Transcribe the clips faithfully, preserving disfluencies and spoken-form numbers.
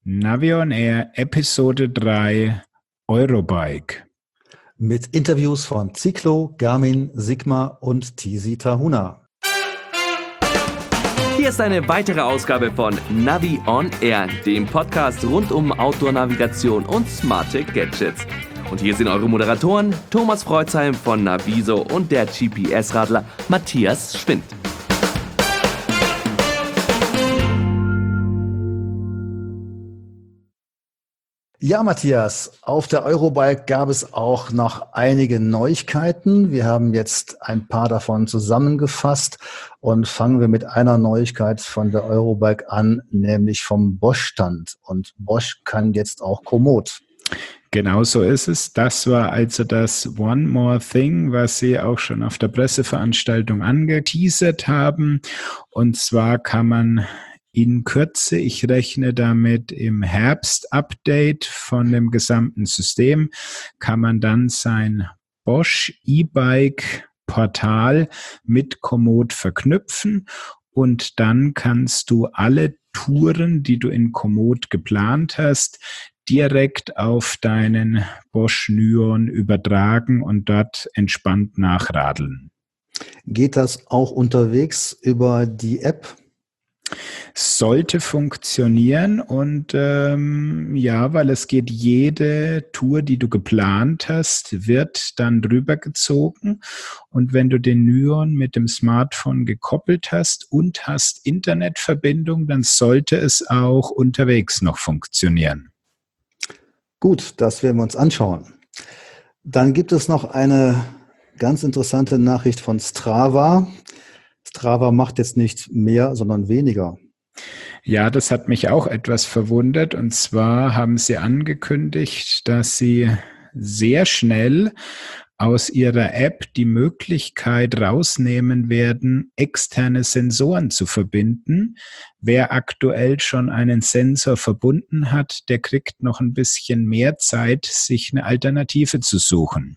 Navi on Air, Episode drei, Eurobike. Mit Interviews von Ciclo, Garmin, Sigma und Tisi Tahuna. Hier ist eine weitere Ausgabe von Navi on Air, dem Podcast rund um Outdoor-Navigation und smarte Gadgets. Und hier sind eure Moderatoren Thomas Freuzheim von Naviso und der G P S-Radler Matthias Schwind. Ja, Matthias, auf der Eurobike gab es auch noch einige Neuigkeiten. Wir haben jetzt ein paar davon zusammengefasst und fangen wir mit einer Neuigkeit von der Eurobike an, nämlich vom Bosch-Stand. Und Bosch kann jetzt auch Komoot. Genau so ist es. Das war also das One More Thing, was Sie auch schon auf der Presseveranstaltung angeteasert haben. Und zwar kann man in Kürze, ich rechne damit im Herbst-Update von dem gesamten System, kann man dann sein Bosch E-Bike-Portal mit Komoot verknüpfen und dann kannst du alle Touren, die du in Komoot geplant hast, direkt auf deinen Bosch Nyon übertragen und dort entspannt nachradeln. Geht das auch unterwegs über die App? Sollte funktionieren und ähm, ja, weil es geht, jede Tour, die du geplant hast, wird dann rübergezogen und wenn du den Nyon mit dem Smartphone gekoppelt hast und hast Internetverbindung, dann sollte es auch unterwegs noch funktionieren. Gut, das werden wir uns anschauen. Dann gibt es noch eine ganz interessante Nachricht von Strava. Strava macht jetzt nicht mehr, sondern weniger. Ja, das hat mich auch etwas verwundert. Und zwar haben sie angekündigt, dass sie sehr schnell aus ihrer App die Möglichkeit rausnehmen werden, externe Sensoren zu verbinden. Wer aktuell schon einen Sensor verbunden hat, der kriegt noch ein bisschen mehr Zeit, sich eine Alternative zu suchen.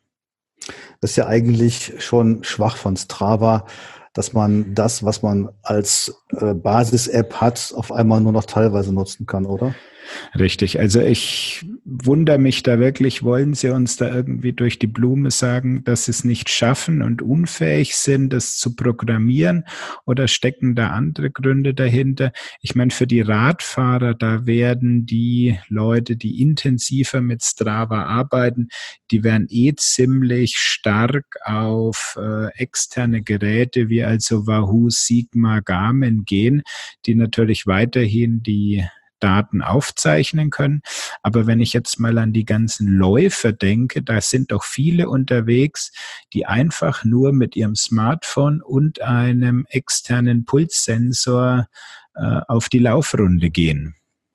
Das ist ja eigentlich schon schwach von Strava, dass man das, was man als äh, Basis-App hat, auf einmal nur noch teilweise nutzen kann, oder? Richtig, also ich wundere mich da wirklich, wollen Sie uns da irgendwie durch die Blume sagen, dass Sie es nicht schaffen und unfähig sind, das zu programmieren, oder stecken da andere Gründe dahinter? Ich meine, für die Radfahrer, da werden die Leute, die intensiver mit Strava arbeiten, die werden eh ziemlich stark auf äh, externe Geräte wie also Wahoo, Sigma, Garmin gehen, die natürlich weiterhin die Daten aufzeichnen können. Aber wenn ich jetzt mal an die ganzen Läufer denke, da sind doch viele unterwegs, die einfach nur mit ihrem Smartphone und einem externen Pulssensor äh, auf die Laufrunde gehen.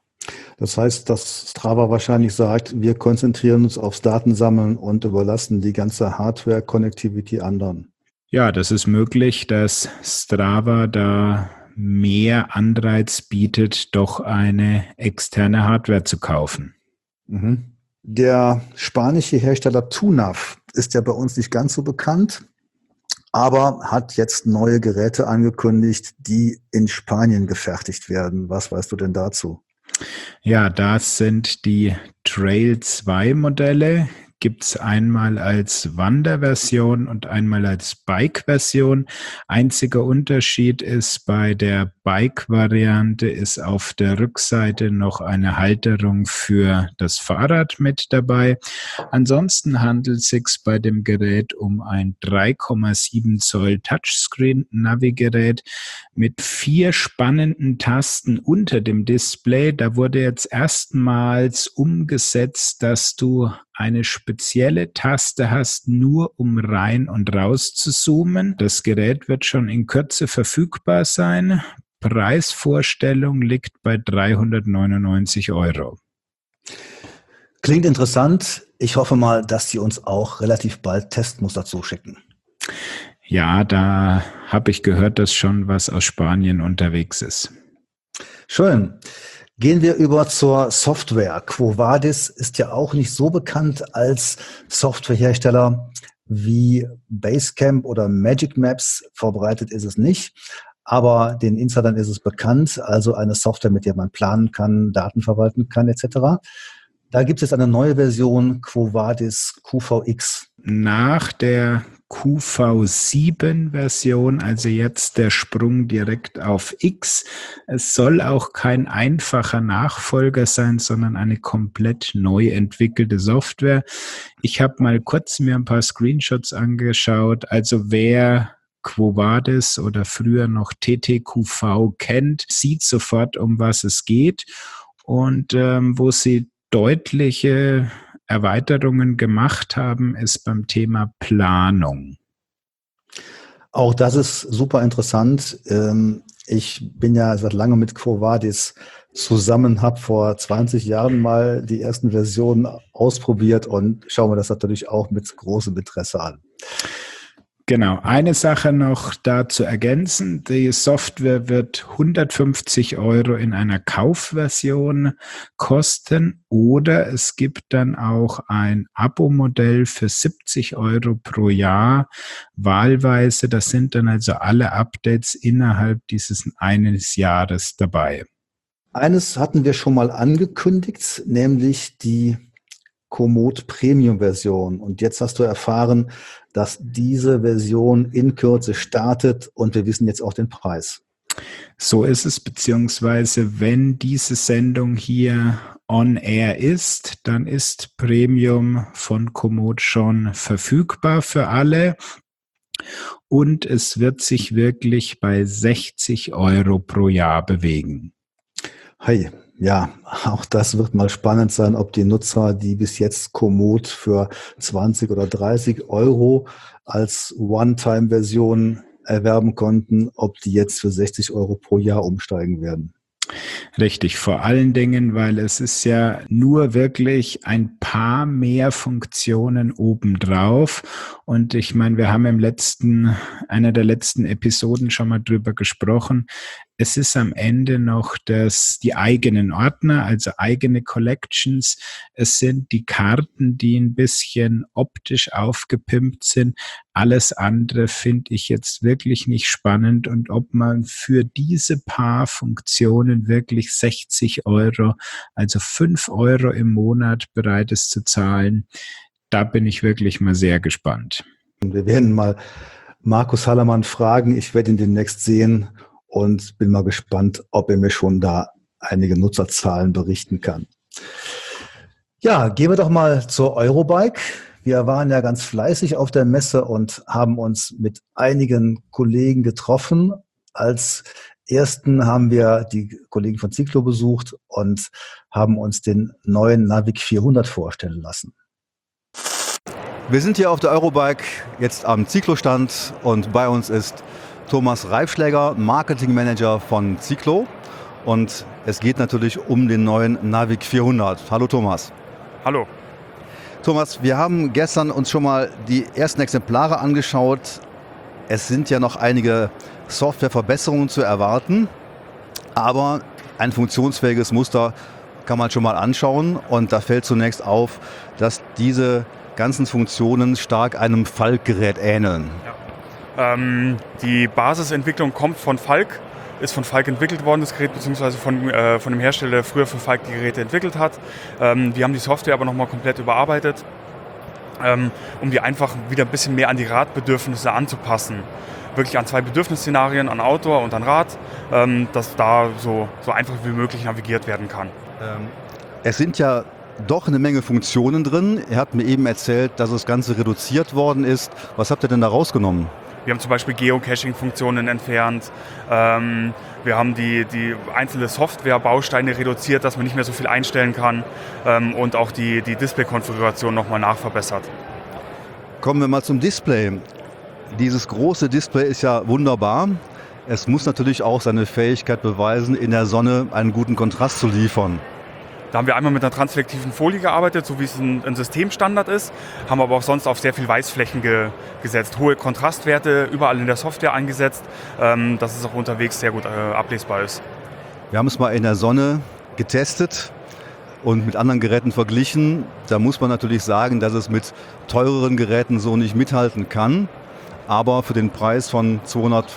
Das heißt, dass Strava wahrscheinlich sagt, wir konzentrieren uns aufs Datensammeln und überlassen die ganze Hardware-Connectivity anderen. Ja, das ist möglich, dass Strava da mehr Anreiz bietet, doch eine externe Hardware zu kaufen. Mhm. Der spanische Hersteller Tunav ist ja bei uns nicht ganz so bekannt, aber hat jetzt neue Geräte angekündigt, die in Spanien gefertigt werden. Was weißt du denn dazu? Ja, das sind die Trail zwei Modelle. Gibt es einmal als Wanderversion und einmal als Bike-Version. Einziger Unterschied ist, bei der Bike-Variante ist auf der Rückseite noch eine Halterung für das Fahrrad mit dabei. Ansonsten handelt es sich bei dem Gerät um ein drei Komma sieben Zoll Touchscreen-Navigerät mit vier spannenden Tasten unter dem Display. Da wurde jetzt erstmals umgesetzt, dass du eine spezielle Taste hast, nur um rein und raus zu zoomen. Das Gerät wird schon in Kürze verfügbar sein. Preisvorstellung liegt bei dreihundertneunundneunzig Euro. Klingt interessant. Ich hoffe mal, dass Sie uns auch relativ bald Testmuster zuschicken. Ja, da habe ich gehört, dass schon was aus Spanien unterwegs ist. Schön. Gehen wir über zur Software. Quo Vadis ist ja auch nicht so bekannt als Softwarehersteller wie Basecamp oder Magic Maps. Verbreitet ist es nicht. aber den Insidern ist es bekannt, also eine Software, mit der man planen kann, Daten verwalten kann et cetera. Da gibt es jetzt eine neue Version, Quo Vadis Q V X. Nach der Q V sieben Version, also jetzt der Sprung direkt auf X. Es soll auch kein einfacher Nachfolger sein, sondern eine komplett neu entwickelte Software. Ich habe mal kurz mir ein paar Screenshots angeschaut. Also wer Quo Vadis oder früher noch T T Q V kennt, sieht sofort, um was es geht. Und ähm, wo sie deutliche Erweiterungen gemacht haben, ist beim Thema Planung. Auch das ist super interessant. Ich bin ja seit langem mit Quo Vadis zusammen, habe vor zwanzig Jahren mal die ersten Versionen ausprobiert und schauen wir das natürlich auch mit großem Interesse an. Genau, eine Sache noch da zu ergänzen. Die Software wird hundertfünfzig Euro in einer Kaufversion kosten oder es gibt dann auch ein Abo-Modell für siebzig Euro pro Jahr wahlweise. Das sind dann also alle Updates innerhalb dieses eines Jahres dabei. Eines hatten wir schon mal angekündigt, nämlich die Komoot Premium Version. Und jetzt hast du erfahren, dass diese Version in Kürze startet und wir wissen jetzt auch den Preis. So ist es, beziehungsweise wenn diese Sendung hier on air ist, dann ist Premium von Komoot schon verfügbar für alle und es wird sich wirklich bei sechzig Euro pro Jahr bewegen. Hey, ja, auch das wird mal spannend sein, ob die Nutzer, die bis jetzt Komoot für zwanzig oder dreißig Euro als One-Time-Version erwerben konnten, ob die jetzt für sechzig Euro pro Jahr umsteigen werden. Richtig, vor allen Dingen, weil es ist ja nur wirklich ein paar mehr Funktionen obendrauf. Und ich meine, wir haben im letzten, einer der letzten Episoden schon mal drüber gesprochen. Es ist am Ende noch das, die eigenen Ordner, also eigene Collections. Es sind die Karten, die ein bisschen optisch aufgepimpt sind. Alles andere finde ich jetzt wirklich nicht spannend. Und ob man für diese paar Funktionen wirklich sechzig Euro, also fünf Euro im Monat bereit ist zu zahlen, da bin ich wirklich mal sehr gespannt. Wir werden mal Markus Hallermann fragen. Ich werde ihn demnächst sehen. Und bin mal gespannt, ob er mir schon da einige Nutzerzahlen berichten kann. Ja, gehen wir doch mal zur Eurobike. Wir waren ja ganz fleißig auf der Messe und haben uns mit einigen Kollegen getroffen. Als ersten haben wir die Kollegen von Ciclo besucht und haben uns den neuen Navic vierhundert vorstellen lassen. Wir sind hier auf der Eurobike, jetzt am Ciclo-Stand und bei uns ist Thomas Reifschläger, Marketingmanager von Ciclo. Und es geht natürlich um den neuen Navic vierhundert. Hallo Thomas. Hallo. Thomas, wir haben gestern uns schon mal die ersten Exemplare angeschaut. Es sind ja noch einige Softwareverbesserungen zu erwarten, aber ein funktionsfähiges Muster kann man schon mal anschauen. Und da fällt zunächst auf, dass diese ganzen Funktionen stark einem Falk-Gerät ähneln. Ja. Ähm, die Basisentwicklung kommt von Falk, ist von Falk entwickelt worden, das Gerät, beziehungsweise von, äh, von dem Hersteller, der früher für Falk die Geräte entwickelt hat. Ähm, wir haben die Software aber nochmal komplett überarbeitet, ähm, um die einfach wieder ein bisschen mehr an die Radbedürfnisse anzupassen. Wirklich an zwei Bedürfnisszenarien, an Outdoor und an Rad, ähm, dass da so, so einfach wie möglich navigiert werden kann. Ähm, es sind ja doch eine Menge Funktionen drin. Er hat mir eben erzählt, dass das Ganze reduziert worden ist. Was habt ihr denn da rausgenommen? Wir haben zum Beispiel Geocaching-Funktionen entfernt. Ähm, wir haben die, die einzelne Software-Bausteine reduziert, dass man nicht mehr so viel einstellen kann. Ähm, und auch die, die Display-Konfiguration nochmal nachverbessert. Kommen wir mal zum Display. Dieses große Display ist ja wunderbar. Es muss natürlich auch seine Fähigkeit beweisen, in der Sonne einen guten Kontrast zu liefern. Da haben wir einmal mit einer transflektiven Folie gearbeitet, so wie es ein, ein Systemstandard ist, haben aber auch sonst auf sehr viel Weißflächen ge, gesetzt. Hohe Kontrastwerte überall in der Software eingesetzt, ähm, dass es auch unterwegs sehr gut äh, ablesbar ist. Wir haben es mal in der Sonne getestet und mit anderen Geräten verglichen. Da muss man natürlich sagen, dass es mit teureren Geräten so nicht mithalten kann. Aber für den Preis von zweihundert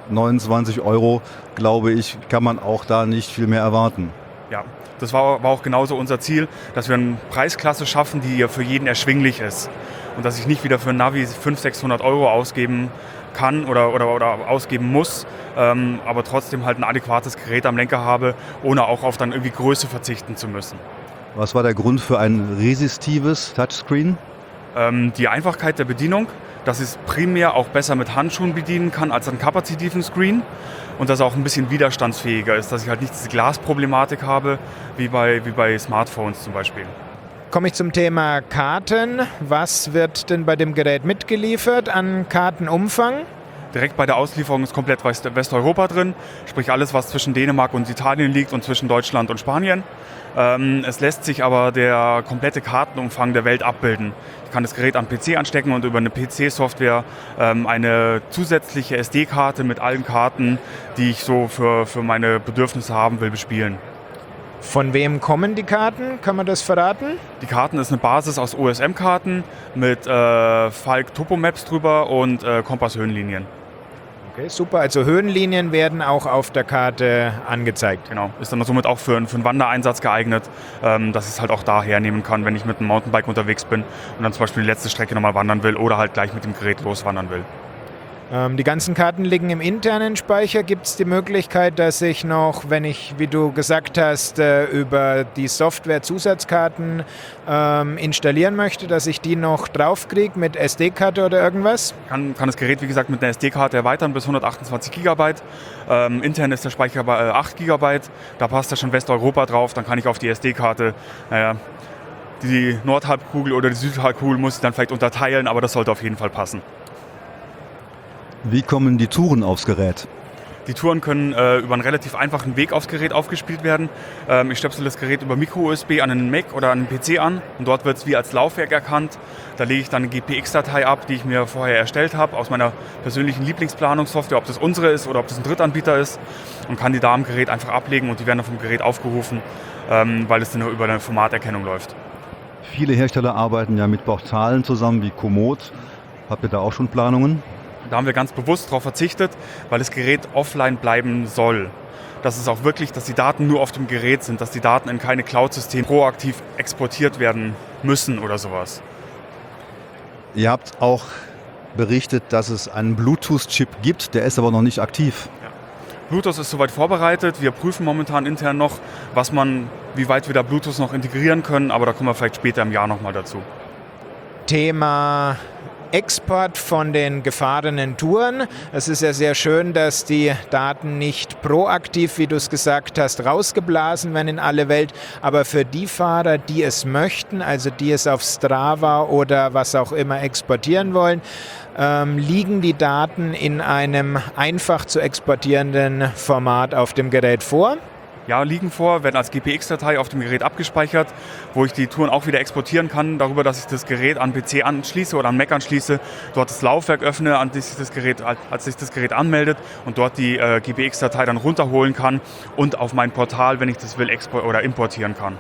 neunundzwanzig Euro, glaube ich, kann man auch da nicht viel mehr erwarten. Ja, das war, war auch genauso unser Ziel, dass wir eine Preisklasse schaffen, die für jeden erschwinglich ist. Und dass ich nicht wieder für ein Navi fünfhundert, sechshundert Euro ausgeben kann oder, oder, oder ausgeben muss, ähm, aber trotzdem halt ein adäquates Gerät am Lenker habe, ohne auch auf dann irgendwie Größe verzichten zu müssen. Was war der Grund für ein resistives Touchscreen? Ähm, die Einfachkeit der Bedienung, dass ich es primär auch besser mit Handschuhen bedienen kann als einen kapazitiven Screen und dass er auch ein bisschen widerstandsfähiger ist, dass ich halt nicht diese Glasproblematik habe, wie bei, wie bei Smartphones zum Beispiel. Komme ich zum Thema Karten. Was wird denn bei dem Gerät mitgeliefert an Kartenumfang? Direkt bei der Auslieferung ist komplett Westeuropa drin, sprich alles, was zwischen Dänemark und Italien liegt und zwischen Deutschland und Spanien. Ähm, es lässt sich aber der komplette Kartenumfang der Welt abbilden. Ich kann das Gerät am P C anstecken und über eine P C-Software ähm, eine zusätzliche S D-Karte mit allen Karten, die ich so für, für meine Bedürfnisse haben will, bespielen. Von wem kommen die Karten? Kann man das verraten? Die Karten ist eine Basis aus O S M-Karten mit äh, Falk Topomaps drüber und äh, Kompass-Höhenlinien. Okay, super. Also Höhenlinien werden auch auf der Karte angezeigt. Genau, ist dann somit auch für, für einen Wandereinsatz geeignet, ähm, dass ich es halt auch da hernehmen kann, wenn ich mit einem Mountainbike unterwegs bin und dann zum Beispiel die letzte Strecke nochmal wandern will oder halt gleich mit dem Gerät loswandern will. Ähm, die ganzen Karten liegen im internen Speicher. Gibt es die Möglichkeit, dass ich noch, wenn ich, wie du gesagt hast, äh, über die Software Zusatzkarten ähm, installieren möchte, dass ich die noch draufkriege mit S D-Karte oder irgendwas? Kann, kann das Gerät, wie gesagt, mit einer S D-Karte erweitern bis hundertachtundzwanzig Gigabyte. Ähm, intern ist der Speicher bei äh, acht Gigabyte. Da passt ja schon Westeuropa drauf. Dann kann ich auf die S D-Karte, naja, die Nordhalbkugel oder die Südhalbkugel muss ich dann vielleicht unterteilen, aber das sollte auf jeden Fall passen. Wie kommen die Touren aufs Gerät? Die Touren können äh, über einen relativ einfachen Weg aufs Gerät aufgespielt werden. Ähm, ich stöpsel das Gerät über Micro-U S B an einen Mac oder an einen P C an und dort wird es wie als Laufwerk erkannt. Da lege ich dann eine G P X-Datei ab, die ich mir vorher erstellt habe, aus meiner persönlichen Lieblingsplanungssoftware, ob das unsere ist oder ob das ein Drittanbieter ist, und kann die da am Gerät einfach ablegen und die werden dann vom Gerät aufgerufen, ähm, weil es dann über eine Formaterkennung läuft. Viele Hersteller arbeiten ja mit Portalen zusammen wie Komoot. Habt ihr da auch schon Planungen? Da haben wir ganz bewusst darauf verzichtet, weil das Gerät offline bleiben soll. Dass es auch wirklich, dass die Daten nur auf dem Gerät sind, dass die Daten in keine Cloud-System proaktiv exportiert werden müssen oder sowas. Ihr habt auch berichtet, dass es einen Bluetooth-Chip gibt, der ist aber noch nicht aktiv. Ja. Bluetooth ist soweit vorbereitet. Wir prüfen momentan intern noch, was man, wie weit wir da Bluetooth noch integrieren können, aber da kommen wir vielleicht später im Jahr nochmal dazu. Thema Export von den gefahrenen Touren. Es ist ja sehr schön, dass die Daten nicht proaktiv, wie du es gesagt hast, rausgeblasen werden in alle Welt, aber für die Fahrer, die es möchten, also die es auf Strava oder was auch immer exportieren wollen, ähm, liegen die Daten in einem einfach zu exportierenden Format auf dem Gerät vor. Ja, liegen vor, werden als G P X-Datei auf dem Gerät abgespeichert, wo ich die Touren auch wieder exportieren kann, darüber, dass ich das Gerät an P C anschließe oder an Mac anschließe, dort das Laufwerk öffne, an das sich das Gerät, als sich das Gerät anmeldet und dort die äh, G P X-Datei dann runterholen kann und auf mein Portal, wenn ich das will, export- oder importieren kann.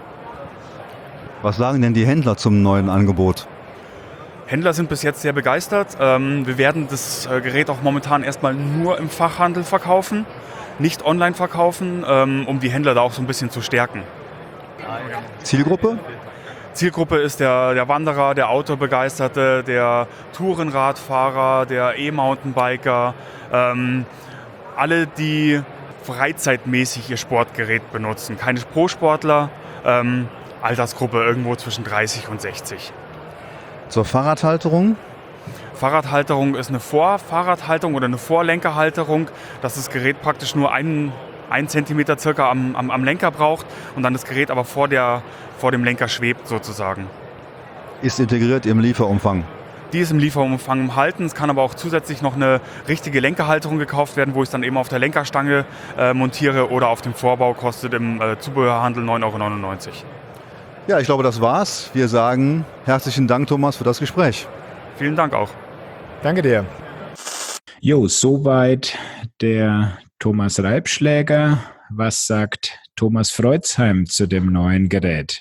Was sagen denn die Händler zum neuen Angebot? Händler sind bis jetzt sehr begeistert. Ähm, wir werden das äh, Gerät auch momentan erstmal nur im Fachhandel verkaufen, nicht online verkaufen, ähm, um die Händler da auch so ein bisschen zu stärken. Zielgruppe? Zielgruppe ist der, der Wanderer, der Outdoor-Begeisterte, der Tourenradfahrer, der E-Mountainbiker, ähm, alle, die freizeitmäßig ihr Sportgerät benutzen. Keine Pro-Sportler, ähm, Altersgruppe irgendwo zwischen dreißig und sechzig. Zur Fahrradhalterung? Fahrradhalterung ist eine Vorfahrradhalterung oder eine Vorlenkerhalterung, dass das Gerät praktisch nur einen, einen Zentimeter circa am, am, am Lenker braucht und dann das Gerät aber vor, der, vor dem Lenker schwebt sozusagen. Ist integriert im Lieferumfang? Die ist im Lieferumfang enthalten. Es kann aber auch zusätzlich noch eine richtige Lenkerhalterung gekauft werden, wo ich es dann eben auf der Lenkerstange äh, montiere oder auf dem Vorbau, kostet im äh, Zubehörhandel neun Euro neunundneunzig. Ja, ich glaube, das war's. Wir sagen herzlichen Dank, Thomas, für das Gespräch. Vielen Dank auch. Danke dir. Jo, soweit der Thomas Reibschläger. Was sagt Thomas Freutzheim zu dem neuen Gerät?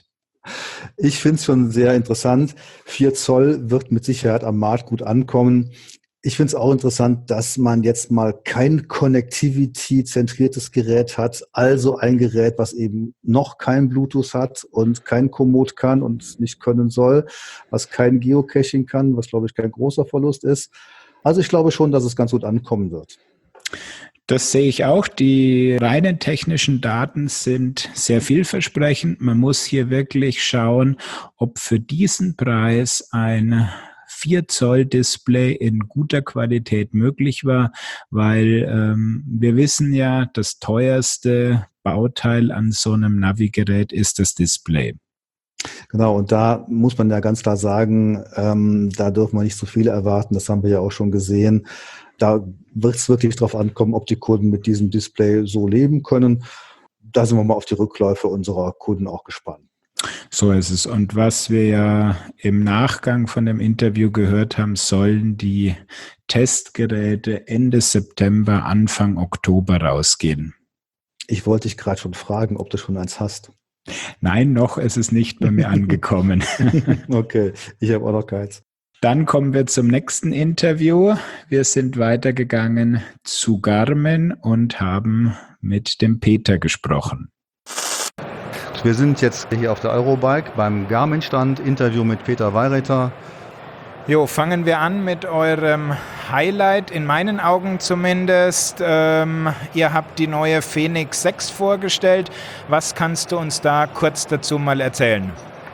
Ich finde es schon sehr interessant. vier Zoll wird mit Sicherheit am Markt gut ankommen. Ich finde es auch interessant, dass man jetzt mal kein Connectivity-zentriertes Gerät hat, also ein Gerät, was eben noch kein Bluetooth hat und kein Komoot kann und nicht können soll, was kein Geocaching kann, was, glaube ich, kein großer Verlust ist. Also ich glaube schon, dass es ganz gut ankommen wird. Das sehe ich auch. Die reinen technischen Daten sind sehr vielversprechend. Man muss hier wirklich schauen, ob für diesen Preis ein vier Zoll Display in guter Qualität möglich war, weil ähm, wir wissen ja, das teuerste Bauteil an so einem Navigerät ist das Display. Genau, und da muss man ja ganz klar sagen, ähm, da dürfen wir nicht so viel erwarten, das haben wir ja auch schon gesehen. Da wird es wirklich drauf ankommen, ob die Kunden mit diesem Display so leben können. Da sind wir mal auf die Rückläufe unserer Kunden auch gespannt. So ist es. Und was wir ja im Nachgang von dem Interview gehört haben, sollen die Testgeräte Ende September, Anfang Oktober rausgehen. Ich wollte dich gerade schon fragen, ob du schon eins hast. Nein, noch ist es nicht bei mir angekommen. Okay, ich habe auch noch keins. Dann kommen wir zum nächsten Interview. Wir sind weitergegangen zu Garmin und haben mit dem Peter gesprochen. Wir sind jetzt hier auf der Eurobike beim Garmin-Stand, Interview mit Peter Weirother. Jo, fangen wir an mit eurem Highlight, in meinen Augen zumindest. Ähm, ihr habt die neue Fenix sechs vorgestellt. Was kannst du uns da kurz dazu mal erzählen?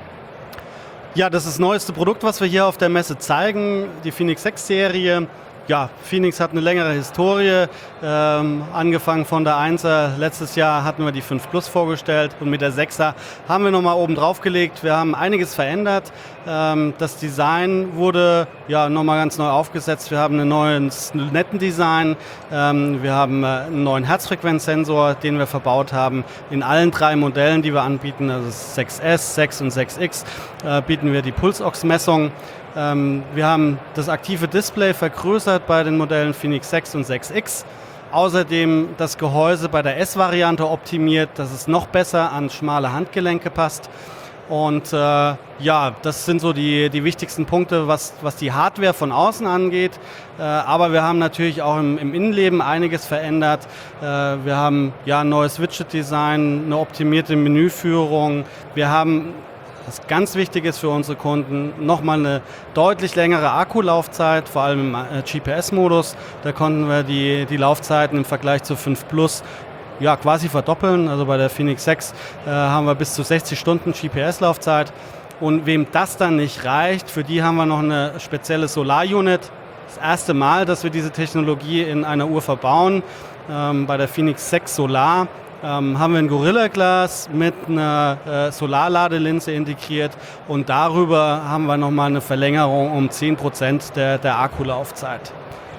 Ja, das ist das neueste Produkt, was wir hier auf der Messe zeigen, die Fenix sechs Serie. Ja, Fenix hat eine längere Historie, ähm, angefangen von der Einser. Letztes Jahr hatten wir die fünf Plus vorgestellt und mit der Sechser haben wir nochmal oben drauf gelegt. Wir haben einiges verändert. Ähm, das Design wurde ja nochmal ganz neu aufgesetzt. Wir haben ein neues Nettendesign. Ähm, wir haben äh, einen neuen Herzfrequenzsensor, den wir verbaut haben. In allen drei Modellen, die wir anbieten, also sechs S, sechs und sechs X, äh, bieten wir die Pulsox-Messung. Ähm, wir haben das aktive Display vergrößert bei den Modellen Fenix sechs und sechs X. Außerdem das Gehäuse bei der S-Variante optimiert, dass es noch besser an schmale Handgelenke passt. Und äh, ja, das sind so die, die wichtigsten Punkte, was, was die Hardware von außen angeht. Äh, aber wir haben natürlich auch im, im Innenleben einiges verändert. Äh, wir haben ja ein neues Widget-Design, eine optimierte Menüführung. Wir haben, was ganz wichtig ist für unsere Kunden, nochmal eine deutlich längere Akkulaufzeit, vor allem im G P S-Modus. Da konnten wir die, die Laufzeiten im Vergleich zu fünf Plus ja, quasi verdoppeln. Also bei der Fenix sechs äh, haben wir bis zu sechzig Stunden G P S-Laufzeit. Und wem das dann nicht reicht, für die haben wir noch eine spezielle Solar-Unit. Das erste Mal, dass wir diese Technologie in einer Uhr verbauen. Ähm, bei der Fenix sechs Solar Ähm, haben wir ein Gorilla Glass mit einer äh, Solarladelinse integriert und darüber haben wir nochmal eine Verlängerung um zehn Prozent der, der Akkulaufzeit.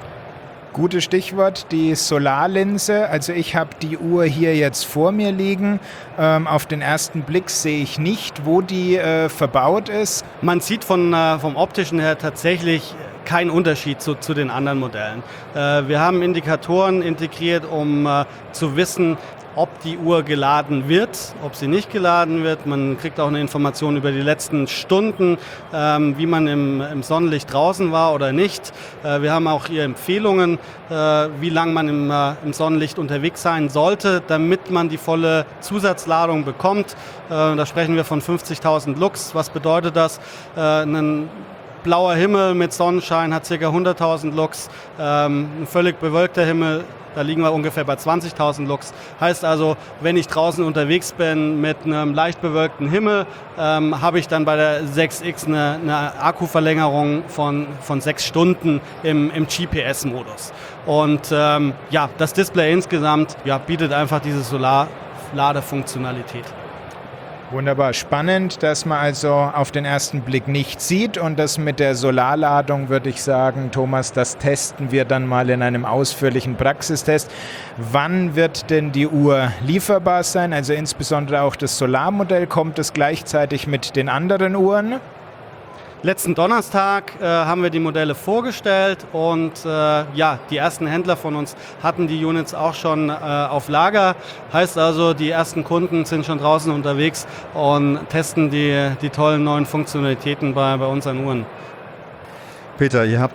Gutes Stichwort, die Solarlinse. Also ich habe die Uhr hier jetzt vor mir liegen. Ähm, auf den ersten Blick sehe ich nicht, wo die äh, verbaut ist. Man sieht von, äh, vom optischen her tatsächlich keinen Unterschied zu, zu den anderen Modellen. Äh, wir haben Indikatoren integriert, um äh, zu wissen, ob die Uhr geladen wird, ob sie nicht geladen wird. Man kriegt auch eine Information über die letzten Stunden, ähm, wie man im, im Sonnenlicht draußen war oder nicht. Äh, wir haben auch hier Empfehlungen, äh, wie lange man im, äh, im Sonnenlicht unterwegs sein sollte, damit man die volle Zusatzladung bekommt. Äh, da sprechen wir von fünfzigtausend Lux. Was bedeutet das? Äh, ein blauer Himmel mit Sonnenschein hat ca. hunderttausend Lux. Ähm, ein völlig bewölkter Himmel, da liegen wir ungefähr bei zwanzigtausend Lux. Heißt also, wenn ich draußen unterwegs bin mit einem leicht bewölkten Himmel, ähm, habe ich dann bei der sechs X eine, eine Akkuverlängerung von, von sechs Stunden im, im G P S-Modus. Und ähm, ja, das Display insgesamt ja, bietet einfach diese Solarladefunktionalität. Wunderbar, spannend, dass man also auf den ersten Blick nicht sieht und das mit der Solarladung würde ich sagen, Thomas, das testen wir dann mal in einem ausführlichen Praxistest. Wann wird denn die Uhr lieferbar sein? Also insbesondere auch das Solarmodell, kommt es gleichzeitig mit den anderen Uhren? Letzten Donnerstag äh, haben wir die Modelle vorgestellt und äh, ja, die ersten Händler von uns hatten die Units auch schon äh, auf Lager. Heißt also, die ersten Kunden sind schon draußen unterwegs und testen die, die tollen neuen Funktionalitäten bei, bei unseren Uhren. Peter, ihr habt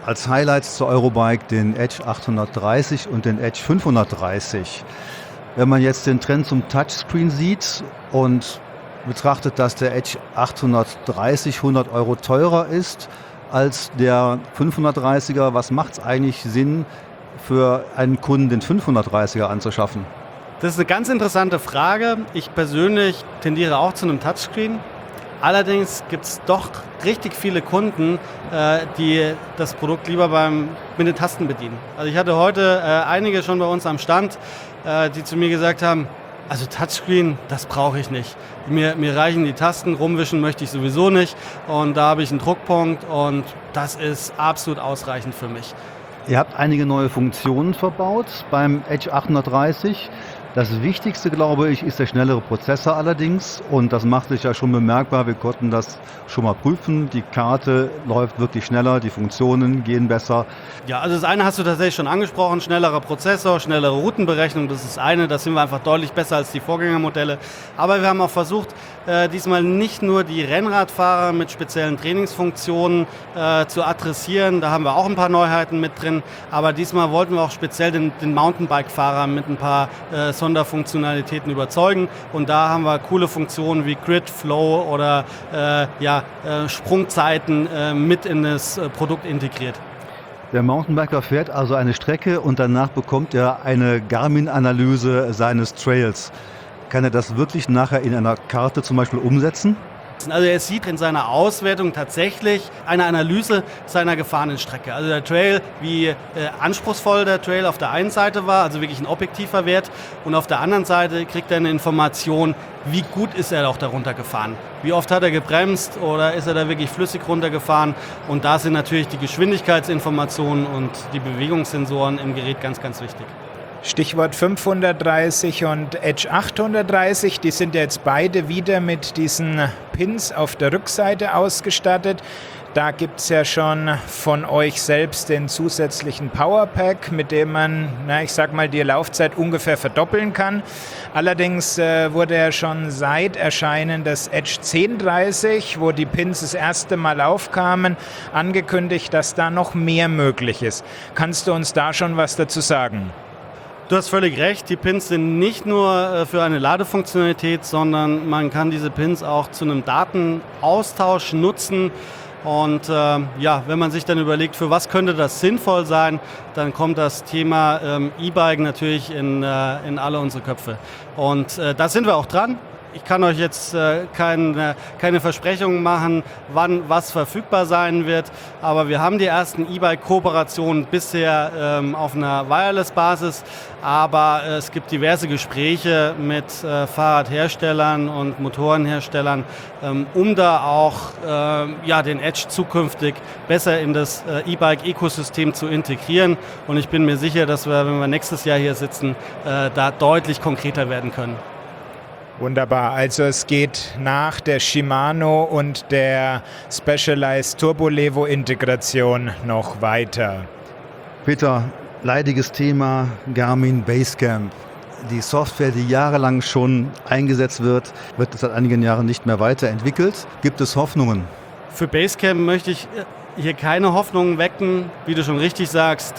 als Highlights zur Eurobike den Edge achthundertdreißig und den Edge fünfhundertdreißig. Wenn man jetzt den Trend zum Touchscreen sieht und betrachtet, dass der Edge achthundertdreißig hundert Euro teurer ist als der fünfhundertdreißiger, was macht es eigentlich Sinn für einen Kunden, den fünfhundertdreißiger anzuschaffen? Das ist eine ganz interessante Frage. Ich persönlich tendiere auch zu einem Touchscreen. Allerdings gibt es doch richtig viele Kunden, äh, die das Produkt lieber beim, mit den Tasten bedienen. Also ich hatte heute äh, einige schon bei uns am Stand, äh, die zu mir gesagt haben, also Touchscreen, das brauche ich nicht. Mir, mir reichen die Tasten, rumwischen möchte ich sowieso nicht. Und da habe ich einen Druckpunkt und das ist absolut ausreichend für mich. Ihr habt einige neue Funktionen verbaut beim Edge achthundertdreißig. Das Wichtigste, glaube ich, ist der schnellere Prozessor allerdings. Und das macht sich ja schon bemerkbar. Wir konnten das schon mal prüfen. Die Karte läuft wirklich schneller, die Funktionen gehen besser. Ja, also das eine hast du tatsächlich schon angesprochen. Schnellerer Prozessor, schnellere Routenberechnung. Das ist das eine. Da sind wir einfach deutlich besser als die Vorgängermodelle. Aber wir haben auch versucht, äh, diesmal nicht nur die Rennradfahrer mit speziellen Trainingsfunktionen äh, zu adressieren. Da haben wir auch ein paar Neuheiten mit drin. Aber diesmal wollten wir auch speziell den, den Mountainbike-Fahrer mit ein paar äh, Sonderfunktionalitäten überzeugen. Und da haben wir coole Funktionen wie Grid, Flow oder äh, ja, äh, Sprungzeiten äh, mit in das äh, Produkt integriert. Der Mountainbiker fährt also eine Strecke und danach bekommt er eine Garmin-Analyse seines Trails. Kann er das wirklich nachher in einer Karte zum Beispiel umsetzen? Also er sieht in seiner Auswertung tatsächlich eine Analyse seiner gefahrenen Strecke. Also der Trail, wie äh, anspruchsvoll der Trail auf der einen Seite war, also wirklich ein objektiver Wert. Und auf der anderen Seite kriegt er eine Information, wie gut ist er auch darunter gefahren. Wie oft hat er gebremst oder ist er da wirklich flüssig runtergefahren. Und da sind natürlich die Geschwindigkeitsinformationen und die Bewegungssensoren im Gerät ganz, ganz wichtig. Stichwort fünfhundertdreißig und Edge achthundertdreißig, die sind jetzt beide wieder mit diesen Pins auf der Rückseite ausgestattet. Da gibt es ja schon von euch selbst den zusätzlichen Powerpack, mit dem man, na, ich sag mal, die Laufzeit ungefähr verdoppeln kann. Allerdings äh, wurde ja schon seit Erscheinen des Edge zehn dreißig, wo die Pins das erste Mal aufkamen, angekündigt, dass da noch mehr möglich ist. Kannst du uns da schon was dazu sagen? Du hast völlig recht, die Pins sind nicht nur für eine Ladefunktionalität, sondern man kann diese Pins auch zu einem Datenaustausch nutzen. Und äh, ja, wenn man sich dann überlegt, für was könnte das sinnvoll sein, dann kommt das Thema ähm, E-Bike natürlich in, äh, in alle unsere Köpfe. Und äh, da sind wir auch dran. Ich kann euch jetzt äh, kein, äh, keine Versprechungen machen, wann was verfügbar sein wird, aber wir haben die ersten E-Bike-Kooperationen bisher ähm, auf einer Wireless-Basis, aber äh, es gibt diverse Gespräche mit äh, Fahrradherstellern und Motorenherstellern, ähm, um da auch äh, ja, den Edge zukünftig besser in das äh, E-Bike-Ökosystem zu integrieren. Und ich bin mir sicher, dass wir, wenn wir nächstes Jahr hier sitzen, äh, da deutlich konkreter werden können. Wunderbar, also es geht nach der Shimano und der Specialized Turbo Levo Integration noch weiter. Peter, leidiges Thema Garmin Basecamp. Die Software, die jahrelang schon eingesetzt wird, wird seit einigen Jahren nicht mehr weiterentwickelt. Gibt es Hoffnungen? Für Basecamp möchte ich hier keine Hoffnungen wecken, wie du schon richtig sagst.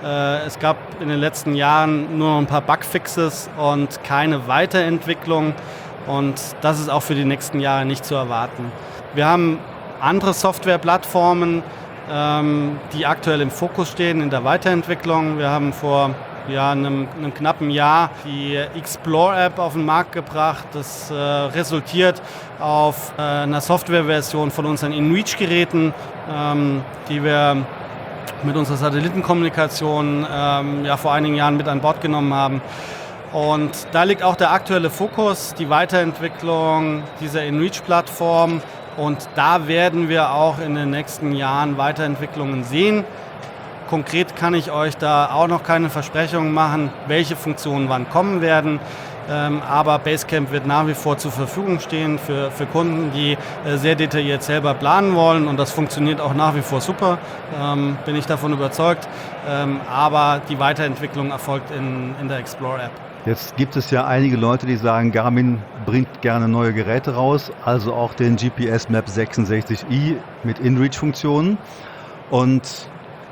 Es gab in den letzten Jahren nur noch ein paar Bugfixes und keine Weiterentwicklung. Und das ist auch für die nächsten Jahre nicht zu erwarten. Wir haben andere Softwareplattformen, die aktuell im Fokus stehen in der Weiterentwicklung. Wir haben vor ja, einem, einem knappen Jahr die Explore-App auf den Markt gebracht. Das äh, resultiert auf äh, einer Softwareversion von unseren InReach-Geräten, ähm, die wir mit unserer Satellitenkommunikation ähm, ja, vor einigen Jahren mit an Bord genommen haben. Und da liegt auch der aktuelle Fokus, die Weiterentwicklung dieser InReach-Plattform. Und da werden wir auch in den nächsten Jahren Weiterentwicklungen sehen. Konkret kann ich euch da auch noch keine Versprechungen machen, welche Funktionen wann kommen werden. Ähm, aber Basecamp wird nach wie vor zur Verfügung stehen für, für Kunden, die äh, sehr detailliert selber planen wollen. Und das funktioniert auch nach wie vor super, ähm, bin ich davon überzeugt. Ähm, aber die Weiterentwicklung erfolgt in, in der Explore-App. Jetzt gibt es ja einige Leute, die sagen, Garmin bringt gerne neue Geräte raus, also auch den G P S Map sechsundsechzig i mit InReach-Funktionen. Und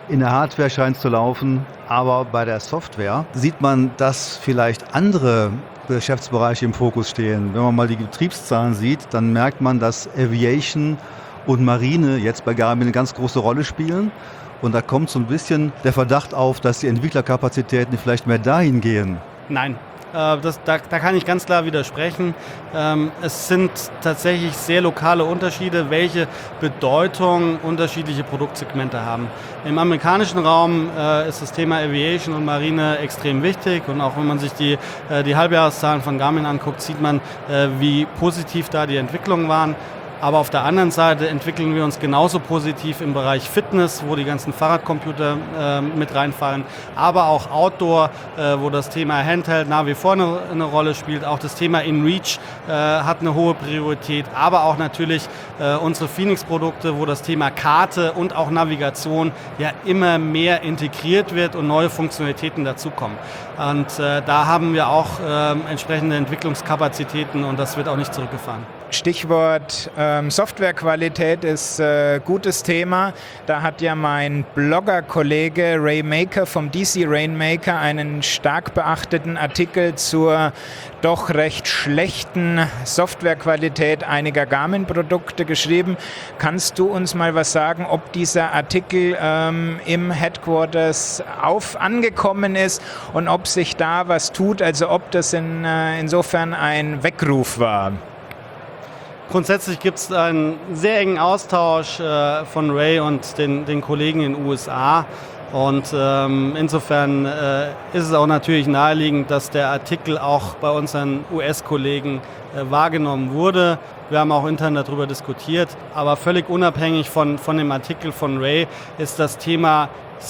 In der Hardware scheint es zu laufen, aber bei der Software sieht man, dass vielleicht andere Geschäftsbereiche im Fokus stehen. Wenn man mal die Betriebszahlen sieht, dann merkt man, dass Aviation und Marine jetzt bei Garmin eine ganz große Rolle spielen. Und da kommt so ein bisschen der Verdacht auf, dass die Entwicklerkapazitäten vielleicht mehr dahin gehen. Nein. Das, da, da kann ich ganz klar widersprechen. Ähm, es sind tatsächlich sehr lokale Unterschiede, welche Bedeutung unterschiedliche Produktsegmente haben. Im amerikanischen Raum äh, ist das Thema Aviation und Marine extrem wichtig und auch wenn man sich die, äh, die Halbjahreszahlen von Garmin anguckt, sieht man, äh, wie positiv da die Entwicklungen waren. Aber auf der anderen Seite entwickeln wir uns genauso positiv im Bereich Fitness, wo die ganzen Fahrradcomputer äh, mit reinfallen, aber auch Outdoor, äh, wo das Thema Handheld nach wie vor eine, eine Rolle spielt. Auch das Thema InReach äh, hat eine hohe Priorität, aber auch natürlich äh, unsere Phoenix-Produkte, wo das Thema Karte und auch Navigation ja immer mehr integriert wird und neue Funktionalitäten dazukommen. Und äh, da haben wir auch äh, entsprechende Entwicklungskapazitäten und das wird auch nicht zurückgefahren. Stichwort ähm, Softwarequalität ist äh, gutes Thema. Da hat ja mein Blogger-Kollege Ray Maker vom D C Rainmaker einen stark beachteten Artikel zur doch recht schlechten Softwarequalität einiger Garmin-Produkte geschrieben. Kannst du uns mal was sagen, ob dieser Artikel ähm, im Headquarters auf angekommen ist und ob sich da was tut, also ob das in, äh, insofern ein Weckruf war? Grundsätzlich gibt es einen sehr engen Austausch äh, von Ray und den, den Kollegen in den U S A. Und ähm, insofern äh, ist es auch natürlich naheliegend, dass der Artikel auch bei unseren U S-Kollegen äh, wahrgenommen wurde. Wir haben auch intern darüber diskutiert. Aber völlig unabhängig von, von dem Artikel von Ray ist das Thema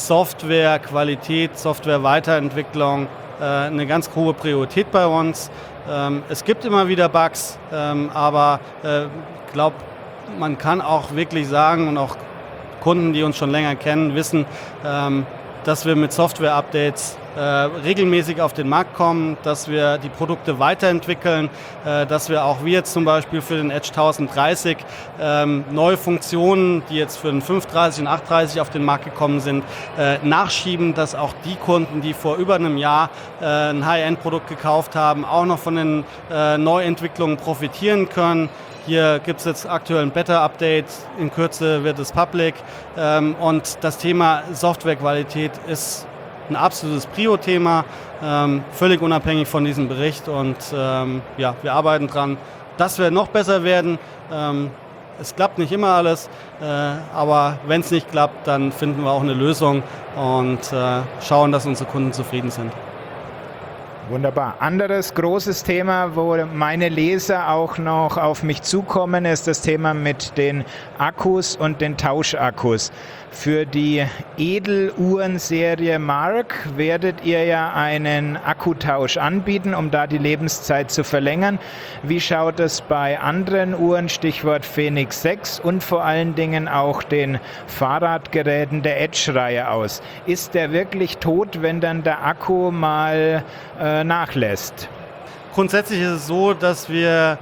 Softwarequalität, Softwareweiterentwicklung äh, eine ganz hohe Priorität bei uns. Ähm, es gibt immer wieder Bugs, ähm, aber ich äh, glaube, man kann auch wirklich sagen und auch Kunden, die uns schon länger kennen, wissen, ähm, dass wir mit Software-Updates äh, regelmäßig auf den Markt kommen, dass wir die Produkte weiterentwickeln, äh, dass wir auch wie jetzt zum Beispiel für den Edge tausenddreißig ähm, neue Funktionen, die jetzt für den fünfhundertdreißig und achthundertdreißig auf den Markt gekommen sind, äh, nachschieben, dass auch die Kunden, die vor über einem Jahr äh, ein High-End-Produkt gekauft haben, auch noch von den äh, Neuentwicklungen profitieren können. Hier gibt es jetzt aktuell ein Beta-Update, in Kürze wird es public ähm, und das Thema Softwarequalität ist ein absolutes Prio-Thema, ähm, völlig unabhängig von diesem Bericht und ähm, ja, wir arbeiten dran, dass wir noch besser werden. Ähm, es klappt nicht immer alles, äh, aber wenn es nicht klappt, dann finden wir auch eine Lösung und äh, schauen, dass unsere Kunden zufrieden sind. Wunderbar. Anderes großes Thema, wo meine Leser auch noch auf mich zukommen, ist das Thema mit den Akkus und den Tauschakkus. Für die Edeluhrenserie Mark werdet ihr ja einen Akkutausch anbieten, um da die Lebenszeit zu verlängern. Wie schaut es bei anderen Uhren, Stichwort Fenix sechs und vor allen Dingen auch den Fahrradgeräten der Edge-Reihe aus? Ist der wirklich tot, wenn dann der Akku mal äh, nachlässt? Grundsätzlich ist es so, dass wir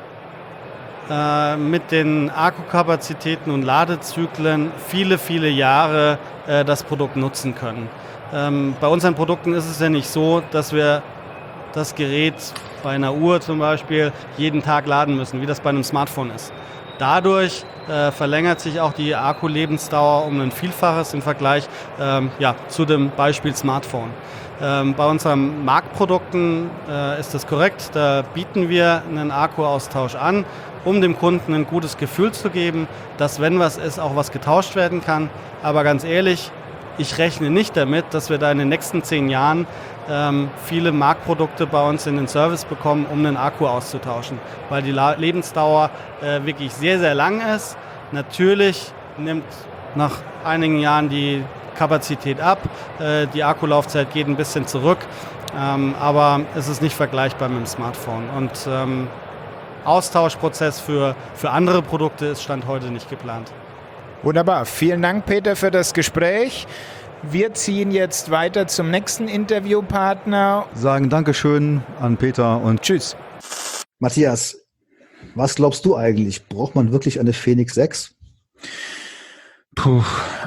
äh, mit den Akkukapazitäten und Ladezyklen viele, viele Jahre äh, das Produkt nutzen können. Ähm, bei unseren Produkten ist es ja nicht so, dass wir das Gerät bei einer Uhr zum Beispiel jeden Tag laden müssen, wie das bei einem Smartphone ist. Dadurch äh, verlängert sich auch die Akkulebensdauer um ein Vielfaches im Vergleich ähm, ja, zu dem Beispiel Smartphone. Ähm, bei unseren Marktprodukten äh, ist das korrekt, da bieten wir einen Akkuaustausch an, um dem Kunden ein gutes Gefühl zu geben, dass wenn was ist, auch was getauscht werden kann. Aber ganz ehrlich, ich rechne nicht damit, dass wir da in den nächsten zehn Jahren ähm, viele Marktprodukte bei uns in den Service bekommen, um einen Akku auszutauschen, weil die La- Lebensdauer äh, wirklich sehr, sehr lang ist. Natürlich nimmt nach einigen Jahren die Kapazität ab, äh, die Akkulaufzeit geht ein bisschen zurück, ähm, aber es ist nicht vergleichbar mit dem Smartphone. Und ähm, Austauschprozess für, für andere Produkte ist Stand heute nicht geplant. Wunderbar. Vielen Dank, Peter, für das Gespräch. Wir ziehen jetzt weiter zum nächsten Interviewpartner. Sagen Dankeschön an Peter und tschüss. Matthias, was glaubst du eigentlich? Braucht man wirklich eine Fenix sechs? Puh,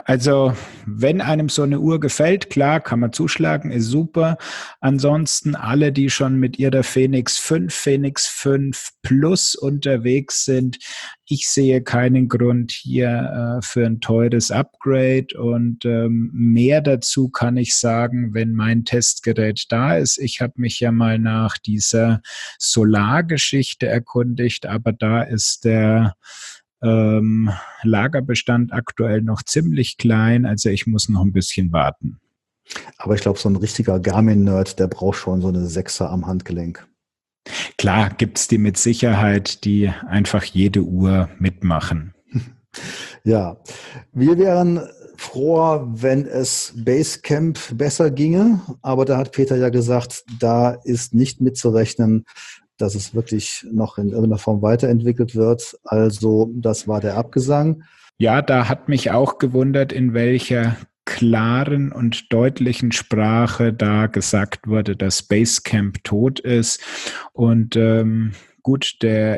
also wenn einem so eine Uhr gefällt, klar, kann man zuschlagen, ist super. Ansonsten alle, die schon mit ihrer Fenix fünf, Fenix fünf Plus unterwegs sind, ich sehe keinen Grund hier äh, für ein teures Upgrade und ähm, mehr dazu kann ich sagen, wenn mein Testgerät da ist. Ich habe mich ja mal nach dieser Solargeschichte erkundigt, aber da ist der ähm, Lagerbestand aktuell noch ziemlich klein, also ich muss noch ein bisschen warten. Aber ich glaube, so ein richtiger Garmin-Nerd, der braucht schon so eine Sechser am Handgelenk. Klar, gibt's die mit Sicherheit, die einfach jede Uhr mitmachen. Ja, wir wären froher, wenn es Basecamp besser ginge, aber da hat Peter ja gesagt, da ist nicht mitzurechnen, dass es wirklich noch in irgendeiner Form weiterentwickelt wird. Also das war der Abgesang. Ja, da hat mich auch gewundert, in welcher klaren und deutlichen Sprache da gesagt wurde, dass Basecamp tot ist. Und ähm, gut, der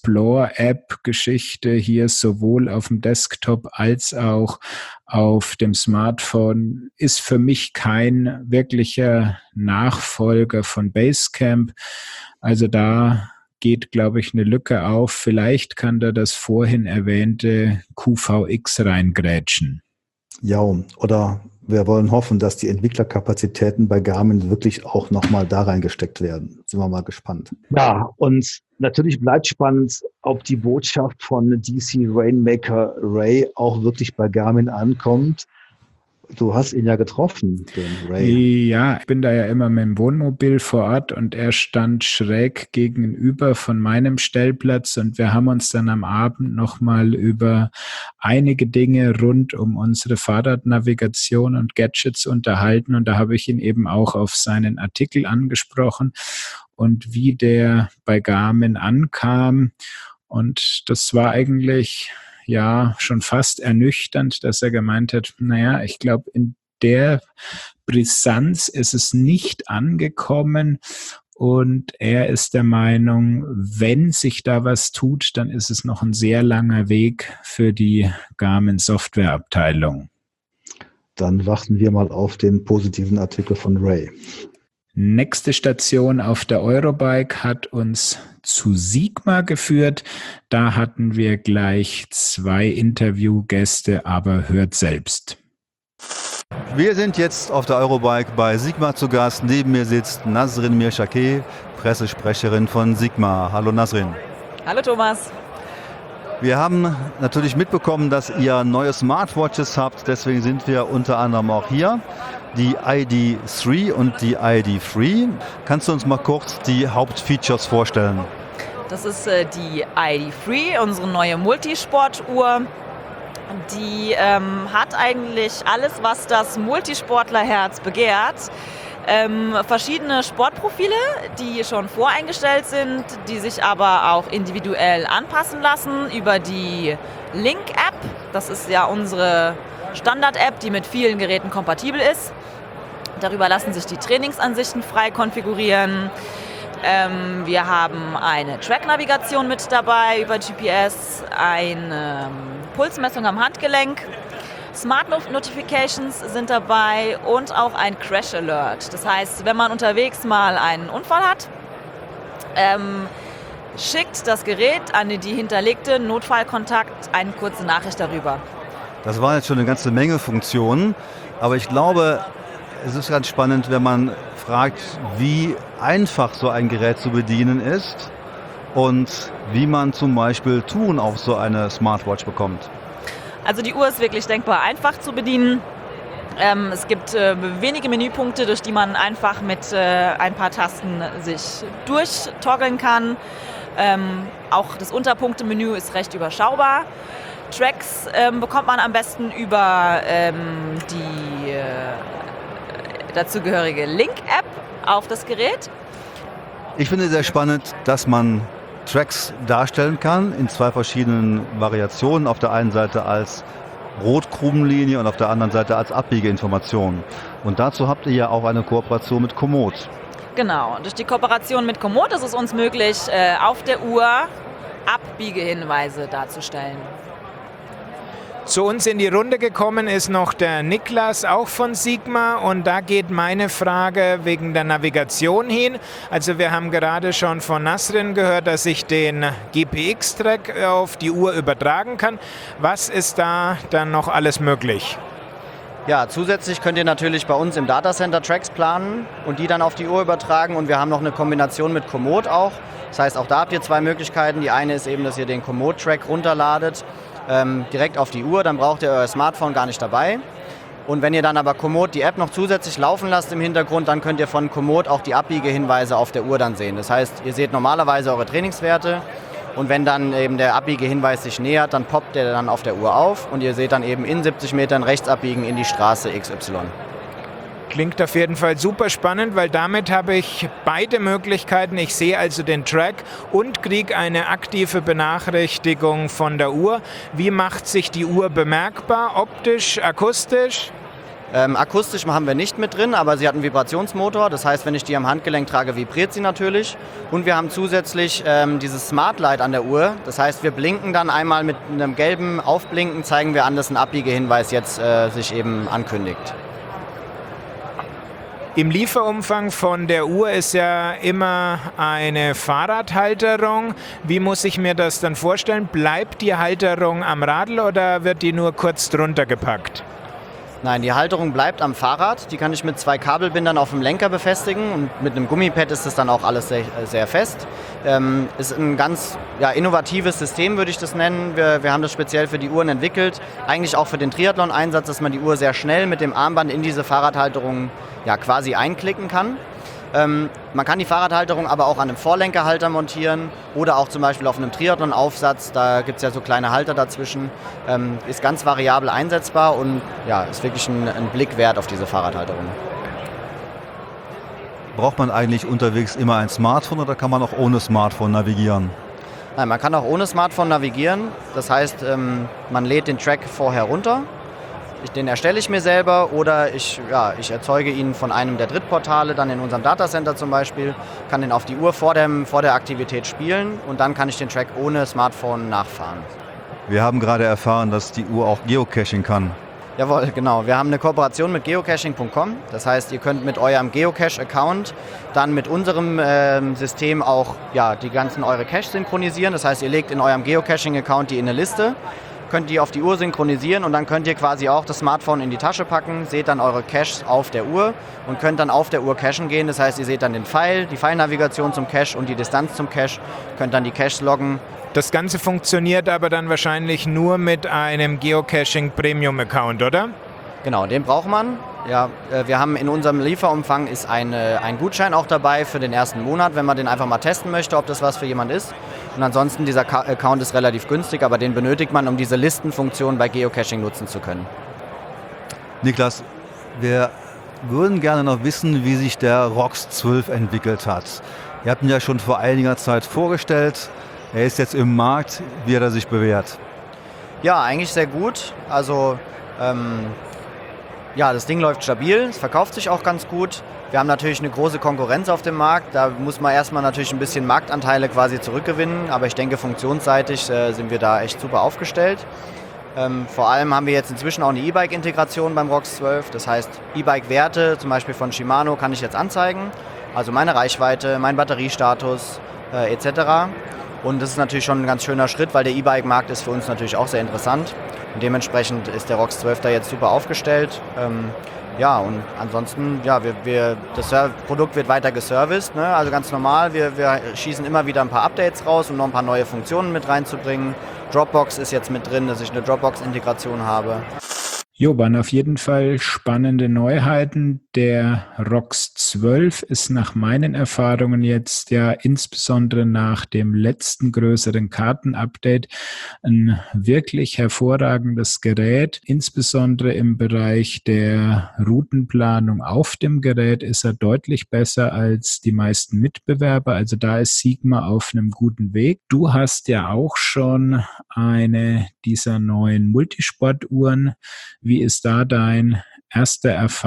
Explore-App-Geschichte hier sowohl auf dem Desktop als auch auf dem Smartphone ist für mich kein wirklicher Nachfolger von Basecamp. Also da geht, glaube ich, eine Lücke auf. Vielleicht kann da das vorhin erwähnte Q V X reingrätschen. Ja, oder wir wollen hoffen, dass die Entwicklerkapazitäten bei Garmin wirklich auch nochmal da reingesteckt werden. Sind wir mal gespannt. Ja, und natürlich bleibt spannend, ob die Botschaft von D C Rainmaker Ray auch wirklich bei Garmin ankommt. Du hast ihn ja getroffen, den Ray. Ja, ich bin da ja immer mit dem Wohnmobil vor Ort und er stand schräg gegenüber von meinem Stellplatz und wir haben uns dann am Abend nochmal über einige Dinge rund um unsere Fahrradnavigation und Gadgets unterhalten und da habe ich ihn eben auch auf seinen Artikel angesprochen und wie der bei Garmin ankam und das war eigentlich ja schon fast ernüchternd, dass er gemeint hat, naja, ich glaube, in der Brisanz ist es nicht angekommen und er ist der Meinung, wenn sich da was tut, dann ist es noch ein sehr langer Weg für die Garmin Softwareabteilung. Dann warten wir mal auf den positiven Artikel von Ray. Nächste Station auf der Eurobike hat uns zu Sigma geführt. Da hatten wir gleich zwei Interviewgäste, aber hört selbst. Wir sind jetzt auf der Eurobike bei Sigma zu Gast. Neben mir sitzt Nasrin Mirshakeh, Pressesprecherin von Sigma. Hallo Nasrin. Hallo Thomas. Wir haben natürlich mitbekommen, dass ihr neue Smartwatches habt. Deswegen sind wir unter anderem auch hier. Die I D drei und die I D vier. Kannst du uns mal kurz die Hauptfeatures vorstellen? Das ist äh, die I D drei, unsere neue Multisportuhr. Die ähm, hat eigentlich alles, was das Multisportlerherz begehrt. Ähm, verschiedene Sportprofile, die schon voreingestellt sind, die sich aber auch individuell anpassen lassen über die Link-App. Das ist ja unsere Standard-App, die mit vielen Geräten kompatibel ist. Darüber lassen sich die Trainingsansichten frei konfigurieren. Ähm, wir haben eine Track-Navigation mit dabei über G P S, eine ähm, Pulsmessung am Handgelenk, Smart Notifications sind dabei und auch ein Crash Alert. Das heißt, wenn man unterwegs mal einen Unfall hat, ähm, schickt das Gerät an die hinterlegte Notfallkontakt eine kurze Nachricht darüber. Das waren jetzt schon eine ganze Menge Funktionen, aber ich glaube, es ist ganz spannend, wenn man fragt, wie einfach so ein Gerät zu bedienen ist und wie man zum Beispiel Touren auf so eine Smartwatch bekommt. Also die Uhr ist wirklich denkbar einfach zu bedienen. Ähm, es gibt äh, wenige Menüpunkte, durch die man einfach mit äh, ein paar Tasten sich durchtoggeln kann. Ähm, auch das Unterpunktemenü ist recht überschaubar. Tracks ähm, bekommt man am besten über ähm, die äh, dazugehörige Link-App auf das Gerät. Ich finde sehr spannend, dass man Tracks darstellen kann in zwei verschiedenen Variationen. Auf der einen Seite als Rot-Krummlinie und auf der anderen Seite als Abbiegeinformation. Und dazu habt ihr ja auch eine Kooperation mit Komoot. Genau, durch die Kooperation mit Komoot ist es uns möglich, auf der Uhr Abbiegehinweise darzustellen. Zu uns in die Runde gekommen ist noch der Niklas, auch von Sigma, und da geht meine Frage wegen der Navigation hin. Also wir haben gerade schon von Nasrin gehört, dass ich den G P X-Track auf die Uhr übertragen kann. Was ist da dann noch alles möglich? Ja, zusätzlich könnt ihr natürlich bei uns im Datacenter Tracks planen und die dann auf die Uhr übertragen, und wir haben noch eine Kombination mit Komoot auch. Das heißt, auch da habt ihr zwei Möglichkeiten. Die eine ist eben, dass ihr den Komoot-Track runterladet, ähm, direkt auf die Uhr, dann braucht ihr euer Smartphone gar nicht dabei. Und wenn ihr dann aber Komoot die App noch zusätzlich laufen lasst im Hintergrund, dann könnt ihr von Komoot auch die Abbiegehinweise auf der Uhr dann sehen. Das heißt, ihr seht normalerweise eure Trainingswerte, und wenn dann eben der Abbiegehinweis sich nähert, dann poppt der dann auf der Uhr auf und ihr seht dann eben in siebzig Metern rechts abbiegen in die Straße X Y. Klingt auf jeden Fall super spannend, weil damit habe ich beide Möglichkeiten. Ich sehe also den Track und kriege eine aktive Benachrichtigung von der Uhr. Wie macht sich die Uhr bemerkbar? Optisch, akustisch? Ähm, akustisch haben wir nicht mit drin, aber sie hat einen Vibrationsmotor. Das heißt, wenn ich die am Handgelenk trage, vibriert sie natürlich. Und wir haben zusätzlich ähm, dieses Smart Light an der Uhr. Das heißt, wir blinken dann einmal mit einem gelben Aufblinken, zeigen wir an, dass ein Abbiegehinweis jetzt äh, sich eben ankündigt. Im Lieferumfang von der Uhr ist ja immer eine Fahrradhalterung. Wie muss ich mir das dann vorstellen? Bleibt die Halterung am Radl oder wird die nur kurz drunter gepackt? Nein, die Halterung bleibt am Fahrrad. Die kann ich mit zwei Kabelbindern auf dem Lenker befestigen, und mit einem Gummipad ist das dann auch alles sehr, sehr fest. Ähm, ist ein ganz ja, innovatives System, würde ich das nennen. Wir, wir haben das speziell für die Uhren entwickelt, eigentlich auch für den Triathlon-Einsatz, dass man die Uhr sehr schnell mit dem Armband in diese Fahrradhalterung ja, quasi einklicken kann. Ähm, man kann die Fahrradhalterung aber auch an einem Vorlenkerhalter montieren oder auch zum Beispiel auf einem Triathlon-Aufsatz. Da gibt es ja so kleine Halter dazwischen. Ähm, ist ganz variabel einsetzbar und ja, ist wirklich ein, ein Blick wert auf diese Fahrradhalterung. Braucht man eigentlich unterwegs immer ein Smartphone oder kann man auch ohne Smartphone navigieren? Nein, man kann auch ohne Smartphone navigieren. Das heißt, ähm, man lädt den Track vorher runter. Ich, den erstelle ich mir selber oder ich, ja, ich erzeuge ihn von einem der Drittportale, dann in unserem Datacenter zum Beispiel, kann den auf die Uhr vor, dem, vor der Aktivität spielen und dann kann ich den Track ohne Smartphone nachfahren. Wir haben gerade erfahren, dass die Uhr auch Geocaching kann. Jawohl, genau. Wir haben eine Kooperation mit geocaching punkt com. Das heißt, ihr könnt mit eurem Geocache-Account dann mit unserem ähm, System auch ja, die ganzen eure Caches synchronisieren. Das heißt, ihr legt in eurem Geocaching-Account die in eine Liste, könnt die auf die Uhr synchronisieren und dann könnt ihr quasi auch das Smartphone in die Tasche packen, seht dann eure Caches auf der Uhr und könnt dann auf der Uhr cachen gehen. Das heißt, ihr seht dann den Pfeil, die Pfeilnavigation zum Cache und die Distanz zum Cache, könnt dann die Caches loggen. Das Ganze funktioniert aber dann wahrscheinlich nur mit einem Geocaching Premium Account, oder? Genau, den braucht man. Ja, wir haben in unserem Lieferumfang ist eine, ein Gutschein auch dabei für den ersten Monat, wenn man den einfach mal testen möchte, ob das was für jemand ist. Und ansonsten, dieser Account ist relativ günstig, aber den benötigt man, um diese Listenfunktion bei Geocaching nutzen zu können. Niklas, wir würden gerne noch wissen, wie sich der ROX zwölf entwickelt hat. Ihr habt ihn ja schon vor einiger Zeit vorgestellt. Er ist jetzt im Markt. Wie hat er sich bewährt? Ja, eigentlich sehr gut. Also ähm, ja, das Ding läuft stabil, es verkauft sich auch ganz gut. Wir haben natürlich eine große Konkurrenz auf dem Markt. Da muss man erstmal natürlich ein bisschen Marktanteile quasi zurückgewinnen. Aber ich denke, funktionsseitig äh, sind wir da echt super aufgestellt. Ähm, vor allem haben wir jetzt inzwischen auch eine E-Bike-Integration beim ROX zwölf. Das heißt, E-Bike-Werte, zum Beispiel von Shimano, kann ich jetzt anzeigen. Also meine Reichweite, mein Batteriestatus äh, et cetera. Und das ist natürlich schon ein ganz schöner Schritt, weil der E-Bike-Markt ist für uns natürlich auch sehr interessant. Und dementsprechend ist der ROX zwölf da jetzt super aufgestellt. Ähm, ja, und ansonsten, ja, wir, wir, das Produkt wird weiter geserviced, ne? Also ganz normal. Wir, wir schießen immer wieder ein paar Updates raus, um noch ein paar neue Funktionen mit reinzubringen. Dropbox ist jetzt mit drin, dass ich eine Dropbox-Integration habe. Jo, waren auf jeden Fall spannende Neuheiten. Der ROX zwölf ist nach meinen Erfahrungen jetzt ja insbesondere nach dem letzten größeren Kartenupdate ein wirklich hervorragendes Gerät. Insbesondere im Bereich der Routenplanung auf dem Gerät ist er deutlich besser als die meisten Mitbewerber. Also da ist Sigma auf einem guten Weg. Du hast ja auch schon eine dieser neuen Multisportuhren. Wie ist da dein erster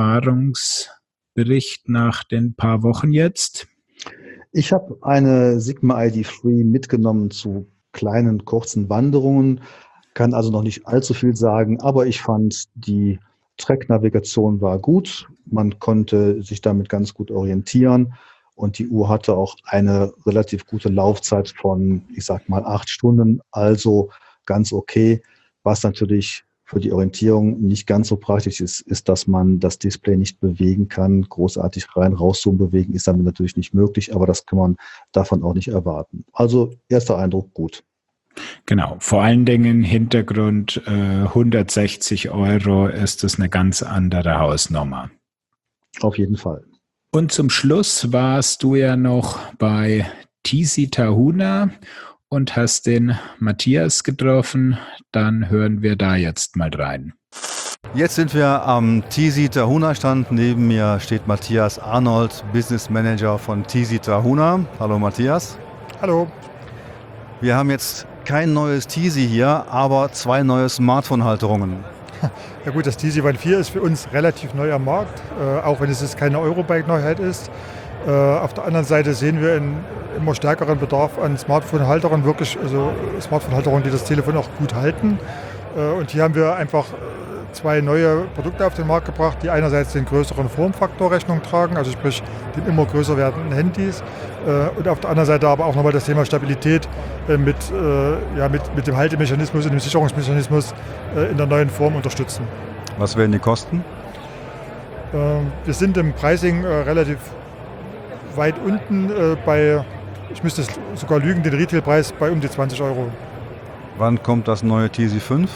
Erfahrungsbericht nach den paar Wochen jetzt? Ich habe eine Sigma I D drei mitgenommen zu kleinen, kurzen Wanderungen. kann also noch nicht allzu viel sagen, aber ich fand, die Track-Navigation war gut. Man konnte sich damit ganz gut orientieren und die Uhr hatte auch eine relativ gute Laufzeit von, ich sag mal, acht Stunden, also ganz okay. Was natürlich für die Orientierung nicht ganz so praktisch ist, ist, dass man das Display nicht bewegen kann. Großartig rein, raus zu bewegen ist damit natürlich nicht möglich, aber das kann man davon auch nicht erwarten. Also erster Eindruck gut. Genau, vor allen Dingen Hintergrund äh, hundertsechzig Euro ist das eine ganz andere Hausnummer. Auf jeden Fall. Und zum Schluss warst du ja noch bei Tisi Tahuna und hast den Matthias getroffen. Dann hören wir da jetzt mal rein. Jetzt sind wir am Tisi Tahuna Stand. Neben mir steht Matthias Arnold, Business Manager von Tisi Tahuna. Hallo Matthias. Hallo. Wir haben jetzt kein neues Tisi hier, aber zwei neue Smartphone-Halterungen. Ja gut, das Tisi One vier ist für uns relativ neu am Markt, äh, auch wenn es jetzt keine Eurobike-Neuheit ist. Äh, auf der anderen Seite sehen wir einen immer stärkeren Bedarf an Smartphone-Halterungen, wirklich, also Smartphone-Halterungen, die das Telefon auch gut halten. Äh, und hier haben wir einfach zwei neue Produkte auf den Markt gebracht, die einerseits den größeren Formfaktor Rechnung tragen, also sprich den immer größer werdenden Handys, äh, und auf der anderen Seite aber auch nochmal das Thema Stabilität äh, mit, äh, ja, mit, mit dem Haltemechanismus und dem Sicherungsmechanismus äh, in der neuen Form unterstützen. Was werden die Kosten? Äh, wir sind im Pricing äh, relativ weit unten äh, bei, ich müsste es sogar lügen, den Retailpreis bei um die zwanzig Euro. Wann kommt das neue Tisi fünf?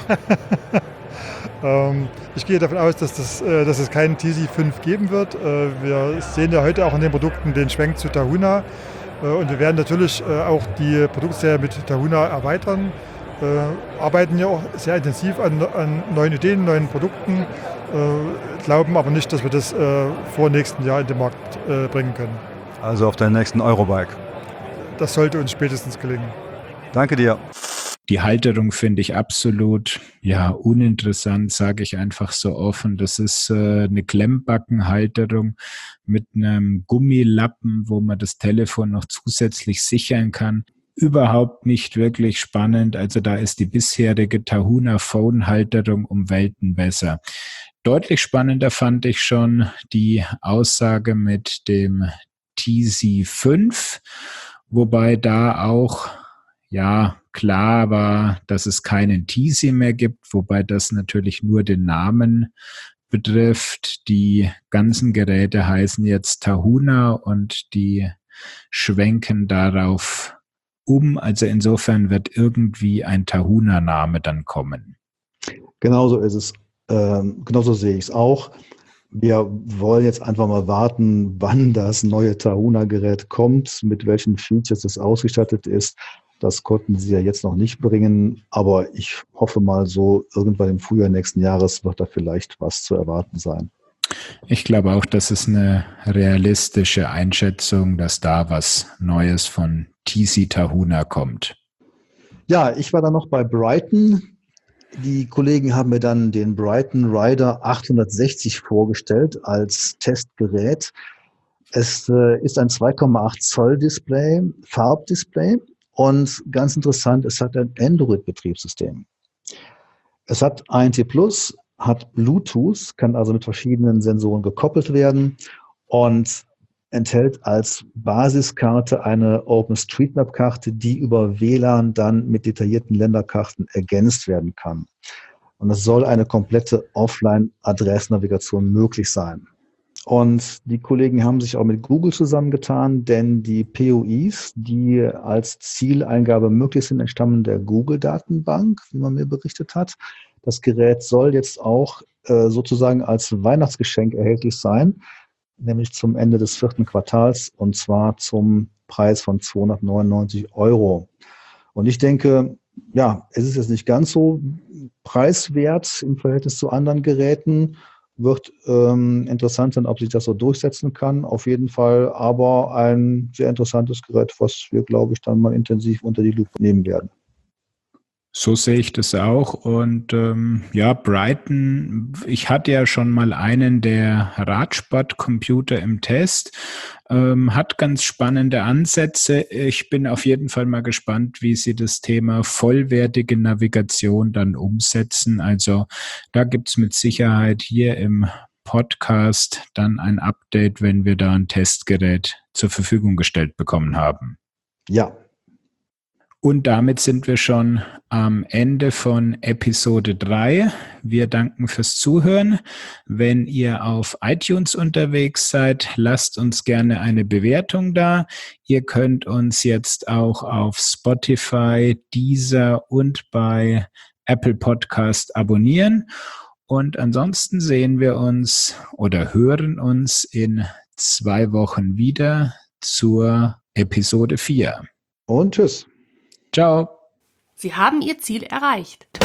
ähm, ich gehe davon aus, dass, das, äh, dass es keinen Tisi fünf geben wird. Äh, wir sehen ja heute auch an den Produkten den Schwenk zu Tahuna. Äh, und wir werden natürlich äh, auch die Produktserie mit Tahuna erweitern. Äh, arbeiten ja auch sehr intensiv an, an neuen Ideen, neuen Produkten. Äh, glauben aber nicht, dass wir das äh, vor nächsten Jahr in den Markt äh, bringen können. Also auf der nächsten Eurobike. Das sollte uns spätestens gelingen. Danke dir. Die Halterung finde ich absolut, ja, uninteressant, sage ich einfach so offen. Das ist äh, eine Klemmbackenhalterung mit einem Gummilappen, wo man das Telefon noch zusätzlich sichern kann. Überhaupt nicht wirklich spannend. Also da ist die bisherige Tahuna Phone-Halterung um Welten besser. Deutlich spannender fand ich schon die Aussage mit dem Tisi fünf, wobei da auch, ja, klar war, dass es keinen Tisi mehr gibt, wobei das natürlich nur den Namen betrifft. Die ganzen Geräte heißen jetzt Tahuna und die schwenken darauf um. Also insofern wird irgendwie ein Tahuna-Name dann kommen. Genauso ist es. Ähm, genauso sehe ich es auch. Wir wollen jetzt einfach mal warten, wann das neue Tahuna-Gerät kommt, mit welchen Features es ausgestattet ist. Das konnten sie ja jetzt noch nicht bringen, aber ich hoffe mal so, irgendwann im Frühjahr nächsten Jahres wird da vielleicht was zu erwarten sein. Ich glaube auch, das ist eine realistische Einschätzung, dass da was Neues von Tisi Tahuna kommt. Ja, ich war dann noch bei Brighton. Die Kollegen haben mir dann den Brighton Rider achthundertsechzig vorgestellt als Testgerät. Es äh, ist ein zwei Komma acht Zoll Display, Farbdisplay. Und ganz interessant, es hat ein Android-Betriebssystem. Es hat A N T Plus, hat Bluetooth, kann also mit verschiedenen Sensoren gekoppelt werden und enthält als Basiskarte eine OpenStreetMap-Karte, die über W L A N dann mit detaillierten Länderkarten ergänzt werden kann. Und es soll eine komplette Offline-Adressnavigation möglich sein. Und die Kollegen haben sich auch mit Google zusammengetan, denn die P O Is, die als Zieleingabe möglich sind, entstammen der Google-Datenbank, wie man mir berichtet hat. Das Gerät soll jetzt auch äh, sozusagen als Weihnachtsgeschenk erhältlich sein, nämlich zum Ende des vierten Quartals und zwar zum Preis von zweihundertneunundneunzig Euro. Und ich denke, ja, es ist jetzt nicht ganz so preiswert im Verhältnis zu anderen Geräten. Wird ähm, interessant sein, ob sich das so durchsetzen kann, auf jeden Fall. Aber ein sehr interessantes Gerät, was wir, glaube ich, dann mal intensiv unter die Lupe nehmen werden. So sehe ich das auch. Und ähm, ja, Brighton, ich hatte ja schon mal einen der Radsportcomputer im Test, ähm, hat ganz spannende Ansätze. Ich bin auf jeden Fall mal gespannt, wie sie das Thema vollwertige Navigation dann umsetzen. Also da gibt es mit Sicherheit hier im Podcast dann ein Update, wenn wir da ein Testgerät zur Verfügung gestellt bekommen haben. Ja. Und damit sind wir schon am Ende von Episode drei. Wir danken fürs Zuhören. Wenn ihr auf iTunes unterwegs seid, lasst uns gerne eine Bewertung da. Ihr könnt uns jetzt auch auf Spotify, Deezer und bei Apple Podcast abonnieren. Und ansonsten sehen wir uns oder hören uns in zwei Wochen wieder zur Episode vier. Und tschüss. Ciao. Sie haben Ihr Ziel erreicht.